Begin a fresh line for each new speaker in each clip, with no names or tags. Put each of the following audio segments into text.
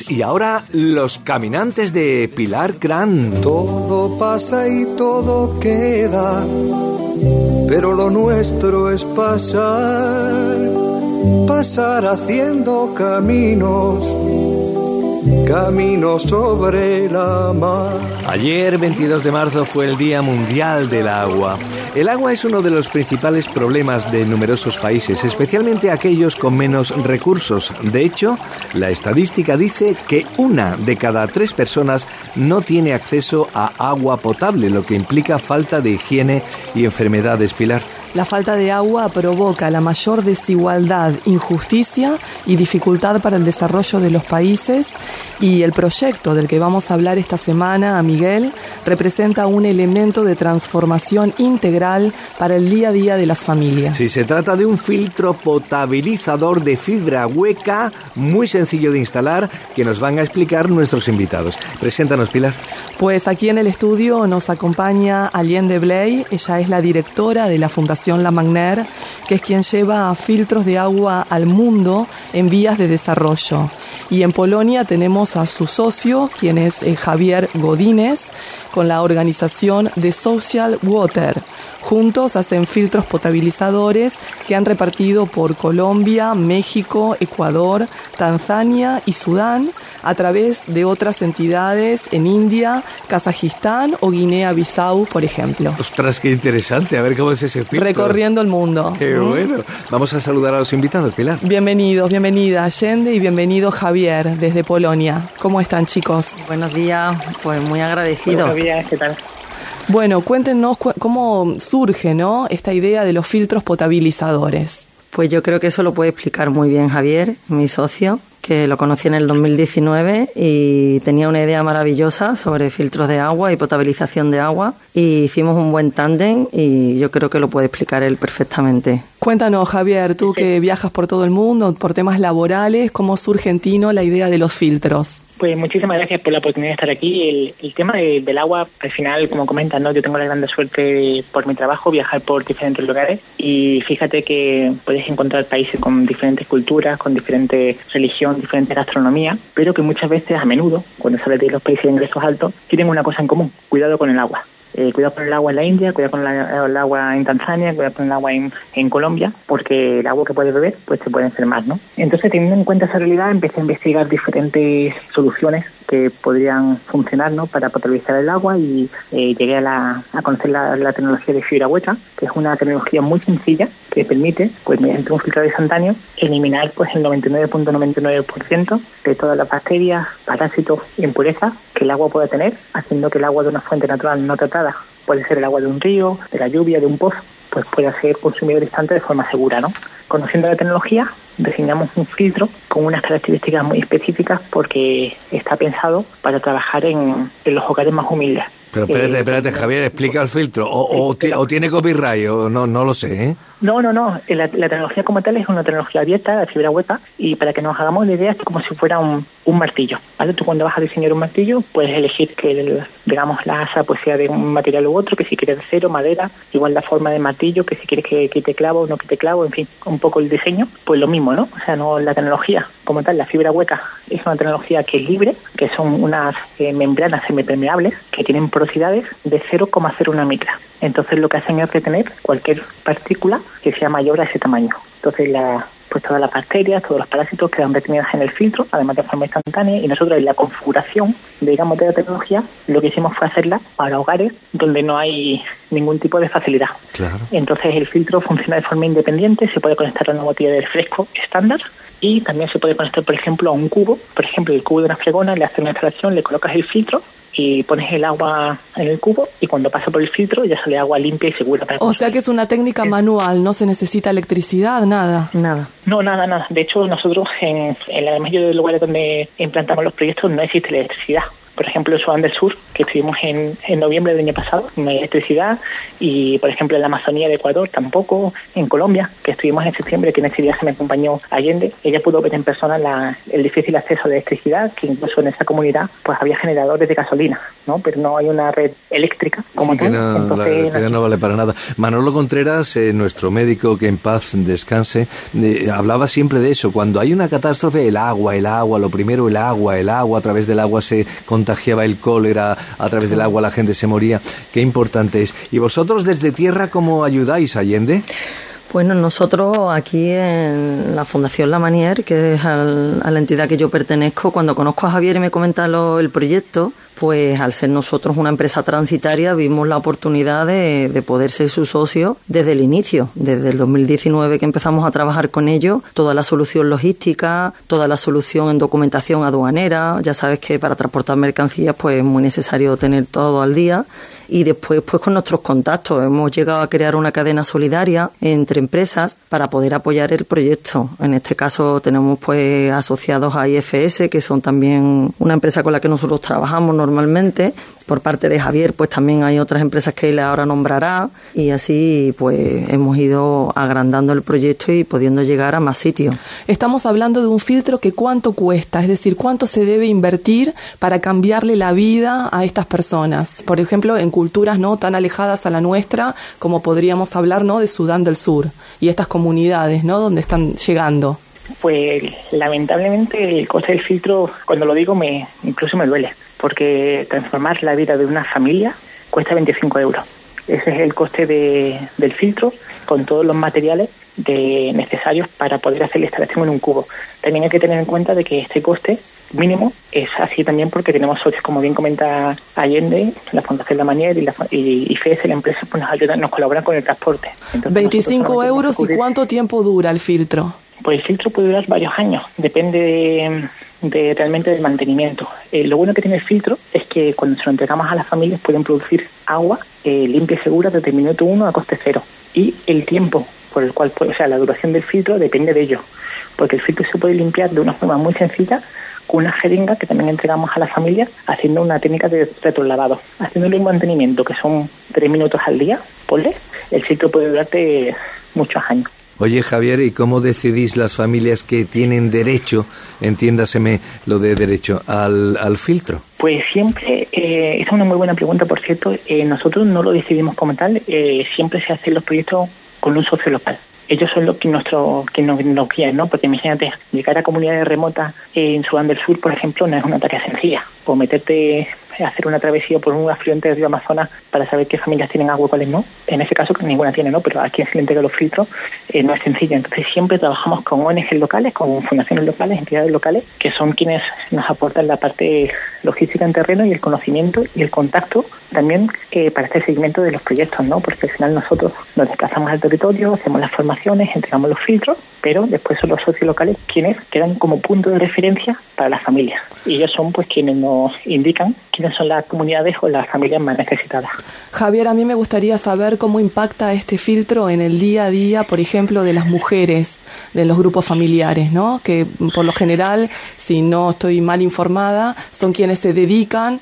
Beach. Y ahora Los Caminantes de Pilar Grant.
Todo pasa y todo queda, pero lo nuestro es pasar, pasar haciendo caminos sobre la mar.
Ayer, 22 de marzo, fue el Día Mundial del Agua. El agua es uno de los principales problemas de numerosos países, especialmente aquellos con menos recursos. De hecho, la estadística dice que 1 de cada 3 personas no tiene acceso a agua potable, lo que implica falta de higiene y enfermedades, Pilar.
La falta de agua provoca la mayor desigualdad, injusticia y dificultad para el desarrollo de los países, y el proyecto del que vamos a hablar esta semana, Miguel, representa un elemento de transformación integral para el día a día de las familias.
Sí, se trata de un filtro potabilizador de fibra hueca, muy sencillo de instalar, que nos van a explicar nuestros invitados. Preséntanos, Pilar.
Pues aquí en el estudio nos acompaña Allende Bley. Ella es la directora de la Fundación La Magner, que es quien lleva filtros de agua al mundo en vías de desarrollo. Y en Polonia tenemos a su socio, quien es Javier Godínez, con la organización The Social Water. Juntos hacen filtros potabilizadores que han repartido por Colombia, México, Ecuador, Tanzania y Sudán, a través de otras entidades en India, Kazajistán o Guinea-Bissau, por ejemplo.
¡Ostras, qué interesante! A ver cómo es ese filtro.
Recorriendo el mundo.
¡Qué bueno! Vamos a saludar a los invitados, Pilar.
Bienvenidos, bienvenida Allende y bienvenido Javier, desde Polonia. ¿Cómo están, chicos?
Buenos días, pues muy agradecido.
Buenos días, ¿qué tal?
Bueno, cuéntenos cómo surge, ¿no?, esta idea de los filtros potabilizadores.
Pues yo creo que eso lo puede explicar muy bien Javier, mi socio, que lo conocí en el 2019 y tenía una idea maravillosa sobre filtros de agua y potabilización de agua, y hicimos un buen tándem y yo creo que lo puede explicar él perfectamente.
Cuéntanos, Javier, tú que viajas por todo el mundo por temas laborales, ¿cómo surge en Tino la idea de los filtros?
Pues muchísimas gracias por la oportunidad de estar aquí. El tema del agua, al final, como comentan, ¿no? Yo tengo la gran suerte por mi trabajo viajar por diferentes lugares, y fíjate que puedes encontrar países con diferentes culturas, con diferente religión, diferente gastronomía, pero que muchas veces, a menudo, cuando sales de los países de ingresos altos, tienen una cosa en común: cuidado con el agua. Cuidado con el agua en la India, cuidado con el agua en Tanzania, cuidado con el agua en Colombia, porque el agua que puedes beber pues te puede enfermar, ¿no? Entonces, teniendo en cuenta esa realidad, empecé a investigar diferentes soluciones que podrían funcionar, ¿no?, para potabilizar el agua, y llegué a conocer la tecnología de fibra hueca, que es una tecnología muy sencilla que permite, pues mediante un filtro instantáneo, eliminar pues el 99.99% de todas las bacterias, parásitos e impurezas que el agua pueda tener, haciendo que el agua de una fuente natural no tratada, puede ser el agua de un río, de la lluvia, de un pozo, pues pueda ser consumido al instante de forma segura, ¿no? Conociendo la tecnología, diseñamos un filtro con unas características muy específicas, porque está pensado para trabajar en los hogares más humildes.
Pero espérate, Javier, explica el filtro. O tiene copyright, o no lo sé, ¿eh?
No. La tecnología como tal es una tecnología abierta, de fibra hueca, y para que nos hagamos la idea es como si fuera un martillo, ¿vale? Tú cuando vas a diseñar un martillo puedes elegir que, digamos, la asa pues sea de un material u otro, que si quieres de acero, madera, igual la forma de martillo, que si quieres que quite clavo o no quite clavo, en fin, un poco el diseño, pues lo mismo, ¿no? O sea, no, la tecnología como tal, la fibra hueca, es una tecnología que es libre, que son unas membranas semipermeables que tienen porosidades de 0,01 micra. Entonces lo que hacen es retener cualquier partícula que sea mayor a ese tamaño. Entonces pues todas las bacterias, todos los parásitos quedan retenidos en el filtro, además de forma instantánea, y nosotros en la configuración, digamos, de la tecnología, lo que hicimos fue hacerla para hogares donde no hay ningún tipo de facilidad.
Claro.
Entonces el filtro funciona de forma independiente, se puede conectar a una botella de refresco estándar, y también se puede conectar, por ejemplo, a un cubo. Por ejemplo, el cubo de una fregona, le haces una instalación, le colocas el filtro y pones el agua en el cubo, y cuando pasa por el filtro ya sale agua limpia y segura para consumir.
O sea que es una técnica manual, no se necesita electricidad, nada.
No, nada. De hecho, nosotros en la mayoría de los lugares donde implantamos los proyectos no existe electricidad. Por ejemplo, en Sudán del Sur, que estuvimos en noviembre del año pasado, no hay electricidad, y por ejemplo en la Amazonía de Ecuador tampoco, en Colombia, que estuvimos en septiembre, que en este viaje me acompañó Allende, ella pudo ver en persona el difícil acceso a la electricidad, que incluso en esa comunidad pues había generadores de gasolina, ¿no? Pero no hay una red eléctrica como tal.
No, entonces, la electricidad no vale para nada. Manolo Contreras, nuestro médico, que en paz descanse, hablaba siempre de eso. Cuando hay una catástrofe, el agua, lo primero el agua, a través del agua se contagiaba el cólera, a través del agua la gente se moría. Qué importante es. ¿Y vosotros desde tierra cómo ayudáis, Allende?
Bueno, nosotros aquí en la Fundación La Manière, que es a la entidad que yo pertenezco, cuando conozco a Javier y me comenta el proyecto, pues al ser nosotros una empresa transitaria vimos la oportunidad de poder ser su socio desde el inicio, desde el 2019 que empezamos a trabajar con ellos, toda la solución logística, toda la solución en documentación aduanera. Ya sabes que para transportar mercancías pues es muy necesario tener todo al día. Y después, pues con nuestros contactos, hemos llegado a crear una cadena solidaria entre empresas para poder apoyar el proyecto. En este caso tenemos pues asociados a IFS, que son también una empresa con la que nosotros trabajamos normalmente. Por parte de Javier, pues también hay otras empresas que él ahora nombrará, y así pues hemos ido agrandando el proyecto y pudiendo llegar a más sitios.
Estamos hablando de un filtro que cuánto cuesta, es decir, cuánto se debe invertir para cambiarle la vida a estas personas. Por ejemplo, en culturas no tan alejadas a la nuestra, como podríamos hablar, ¿no?, de Sudán del Sur y estas comunidades, ¿no?, donde están llegando.
Pues lamentablemente el coste del filtro, cuando lo digo, incluso me duele, porque transformar la vida de una familia cuesta 25 euros. Ese es el coste del filtro, con todos los materiales necesarios para poder hacer la instalación en un cubo. También hay que tener en cuenta de que este coste mínimo es así también porque tenemos socios, como bien comenta Allende, la Fundación La Manière y IFS, la empresa, pues nos colaboran con el transporte. Entonces,
25 euros, ¿y cuánto tiempo dura el filtro?
Pues el filtro puede durar varios años, depende de realmente del mantenimiento. Lo bueno que tiene el filtro es que cuando se lo entregamos a las familias pueden producir agua limpia y segura desde el minuto 1 a coste cero. Y el tiempo por el cual, la duración del filtro depende de ello, porque el filtro se puede limpiar de una forma muy sencilla con una jeringa que también entregamos a las familias haciendo una técnica de retrolavado, haciéndole un mantenimiento que son 3 minutos al día, ponle, el filtro puede durarte muchos años.
Oye, Javier, ¿y cómo decidís las familias que tienen derecho, entiéndaseme lo de derecho, al filtro?
Pues siempre, esa es una muy buena pregunta, por cierto, nosotros no lo decidimos como tal, siempre se hacen los proyectos con un socio local. Ellos son los que nos guían, ¿no? Porque imagínate, llegar a comunidades remotas en Sudán del Sur, por ejemplo, no es una tarea sencilla. O meterte a hacer una travesía por un afluente del río Amazonas para saber qué familias tienen agua y cuáles no. En ese caso, ninguna tiene, ¿no? Pero a quien se le entrega los filtros no es sencillo. Entonces siempre trabajamos con ONGs locales, con fundaciones locales, entidades locales, que son quienes nos aportan la parte logística en terreno y el conocimiento y el contacto también para este seguimiento de los proyectos, ¿no? Porque al final nosotros nos desplazamos al territorio, hacemos las formaciones, entregamos los filtros, pero después son los socios locales quienes quedan como punto de referencia para las familias. Y ellos son pues quienes nos indican quiénes son las comunidades o las familias más necesitadas.
Javier, a mí me gustaría saber cómo impacta este filtro en el día a día, por ejemplo, de las mujeres, de los grupos familiares, ¿no? Que por lo general, si no estoy mal informada, son quienes se dedican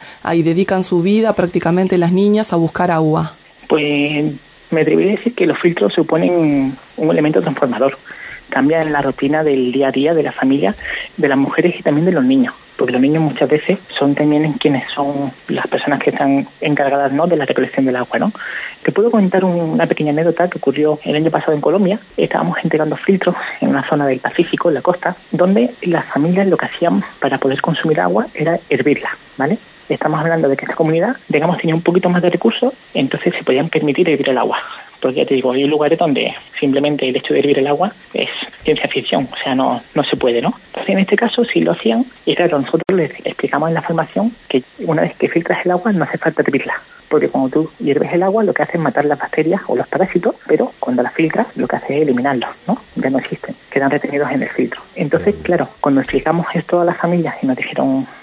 su vida, prácticamente las niñas, a buscar agua.
Pues me atrevería a decir que los filtros suponen un elemento transformador. Cambian la rutina del día a día de la familia, de las mujeres y también de los niños, porque los niños muchas veces son también quienes son las personas que están encargadas, ¿no?, de la recolección del agua, ¿no? Te puedo contar una pequeña anécdota que ocurrió el año pasado en Colombia. Estábamos entregando filtros en una zona del Pacífico, en la costa, donde las familias lo que hacían para poder consumir agua era hervirla, ¿vale? Estamos hablando de que esta comunidad, digamos, tenía un poquito más de recursos, entonces se podían permitir hervir el agua. Porque ya te digo, hay lugares donde simplemente el hecho de hervir el agua es ciencia ficción, o sea, no se puede, ¿no? Entonces, en este caso sí lo hacían, y claro, nosotros les explicamos en la formación que una vez que filtras el agua no hace falta hervirla, porque cuando tú hierves el agua lo que hace es matar las bacterias o los parásitos, pero cuando las filtras lo que hace es eliminarlos, ¿no? Ya no existen, quedan retenidos en el filtro. Entonces, claro, cuando explicamos esto a las familias y nos dijeron,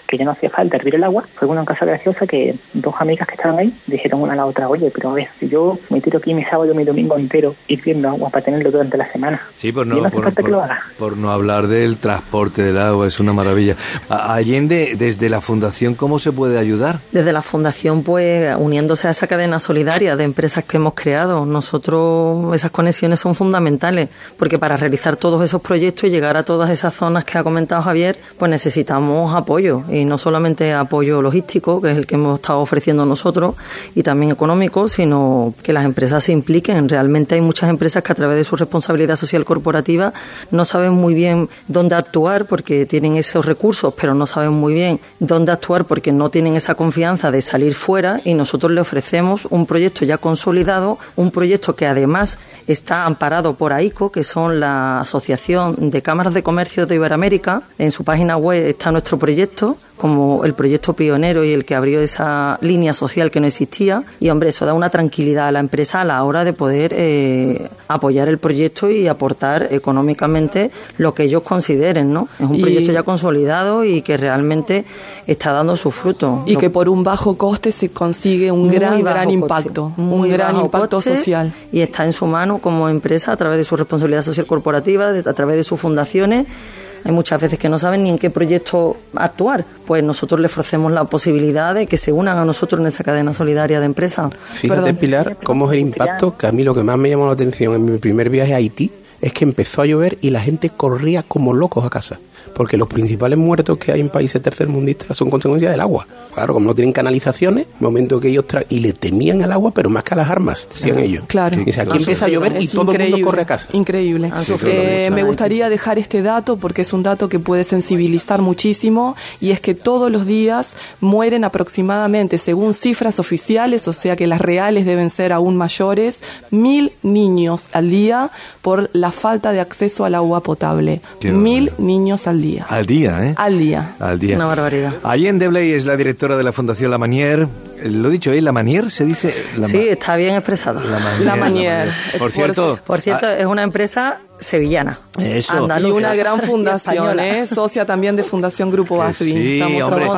que ya no hacía falta hervir el agua. Fue una cosa graciosa que dos amigas que estaban ahí dijeron una a la otra, oye, pero a ver, si yo me tiro aquí mi sábado y mi domingo entero hirviendo agua para tenerlo durante la semana.
Sí,
y no hace falta que lo haga.
Por no hablar del transporte del agua, es una maravilla. Allende, desde la Fundación, ¿cómo se puede ayudar?
Desde la Fundación, pues, uniéndose a esa cadena solidaria de empresas que hemos creado, nosotros, esas conexiones son fundamentales, porque para realizar todos esos proyectos y llegar a todas esas zonas que ha comentado Javier, pues necesitamos apoyo, y no solamente apoyo logístico, que es el que hemos estado ofreciendo nosotros, y también económico, sino que las empresas se impliquen. Realmente hay muchas empresas que a través de su responsabilidad social corporativa no saben muy bien dónde actuar porque tienen esos recursos, pero no saben muy bien dónde actuar porque no tienen esa confianza de salir fuera, y nosotros le ofrecemos un proyecto ya consolidado, un proyecto que además está amparado por AICO, que son la Asociación de Cámaras de Comercio de Iberoamérica. En su página web está nuestro proyecto como el proyecto pionero y el que abrió esa línea social que no existía, y hombre, eso da una tranquilidad a la empresa a la hora de poder apoyar el proyecto y aportar económicamente lo que ellos consideren, ¿no? Es un proyecto ya consolidado y que realmente está dando sus frutos.
Y que por un bajo coste se consigue un gran impacto, un gran impacto social.
Y está en su mano como empresa a través de su responsabilidad social corporativa, a través de sus fundaciones. Hay muchas veces que no saben ni en qué proyecto actuar, pues nosotros les ofrecemos la posibilidad de que se unan a nosotros en esa cadena solidaria de empresas.
Fíjate, Pilar, cómo es el impacto, que a mí lo que más me llamó la atención en mi primer viaje a Haití es que empezó a llover y la gente corría como locos a casa, porque los principales muertos que hay en países tercermundistas son consecuencia del agua. Claro, como no tienen canalizaciones, momento que ellos y le temían al agua, pero más que a las armas, decían ellos.
Claro.
Dice, aquí empieza a llover y todo el mundo corre a casa.
Increíble. Me gustaría dejar este dato porque es un dato que puede sensibilizar muchísimo, y es que todos los días mueren aproximadamente, según cifras oficiales, o sea que las reales deben ser aún mayores, 1.000 niños al día por la falta de acceso al agua potable. 1.000 niños al día.
Al día, ¿eh?
Al día.
Una barbaridad.
Allende Bley es la directora de la Fundación La Manière. Lo dicho, ¿La Manière se dice?
Sí, está bien expresado.
La Manière.
Por cierto,
es una empresa sevillana.
Eso.
Y una gran fundación, socia también de Fundación Grupo ASBI.
Sí, hombre,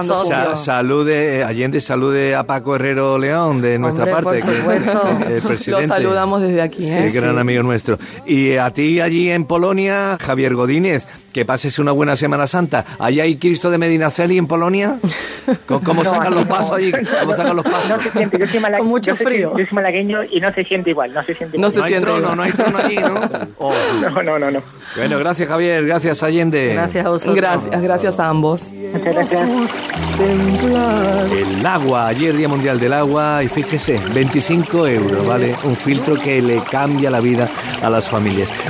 salude, Allende, salude a Paco Herrero León de nuestra parte,
que
el presidente.
Lo saludamos desde aquí.
Sí, gran amigo nuestro. Y a ti allí en Polonia, Javier Godínez, que pases una buena Semana Santa. ¿Allá hay Cristo de Medinaceli en Polonia? ¿Cómo sacan los pasos allí? ¿Cómo sacan los pasos?
No se siente, yo soy
con mucho frío.
Yo soy malagueño y no se siente igual, no hay
trono, no hay trono allí, ¿no?
Oh. No.
Bueno, gracias Javier, gracias Allende.
Gracias a vosotros.
Gracias a ambos.
Muchas gracias.
El agua, ayer Día Mundial del Agua, y fíjese, 25 euros, ¿vale? Un filtro que le cambia la vida a las familias.